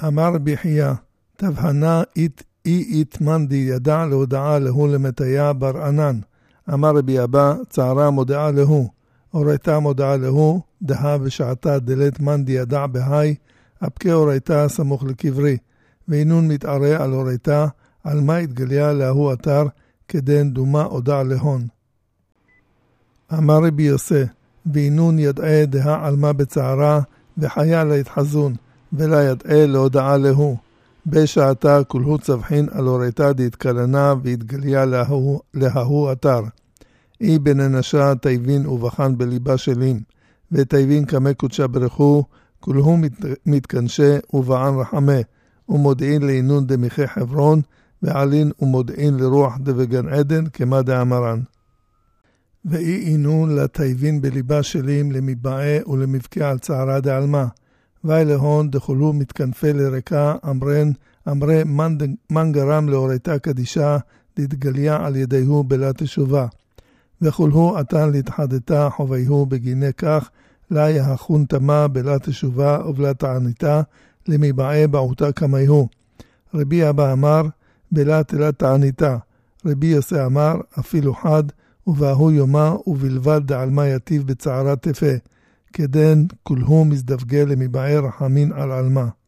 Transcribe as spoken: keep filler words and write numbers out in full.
אמר רבי חייא, תבהנה אית אי אית מנדי ידע להודעה להו למתיה בר ענן. אמר רבי אבא, צערה מודעה להו, אורייתה מודעה להו, דהה בשעתה דלת מנדי ידע בהי, אפקי אורייתה סמוך לקברי, ואינון מתערה על אורייתה, על מה התגליה להוא אתר, כדן דומה הודע להון. אמר רבי יוסי, ואינון ידעה דהה על מה בצערה, וחיה להתחזון, ולה ידעה להודעה להו. בשעתה כולהו צבחין על אורייתה דהתקלנה והתגליה להוא, להוא אתר. אי בננשה תיבין ובחן בליבה שלין, ותיבין כמה קודשה ברכו, כולהו מת, מתקנשה ובען רחמה, ומודיעין לאינון דמיכי חברון, ועלין ומודיעין לרוח דבגן עדן, כמה דאמרן. ואי אינון לתיבין בליבה שלין למבעה ולמבקע על צערה דעלמה, ואי להון דחולו מתכנפי לרקה, אמרן, אמרי מן גרם לאורייתה קדישה, להתגליה על ידיהו בלה תשובה. וכולהו עתן להתחדתה חוויהו בגיני כך, לה יחון תמה בלה תשובה ובלה תעניתה, למבעה בעותה כמיהו. רבי אבא אמר, בלה תלה תעניתה. רבי יוסי אמר, אפילו חד, ובאהו יומה ובלבד דעלמה יטיב בצערה תפה. כדן כולהו מזדווגה למבעה רחמין על עלמה.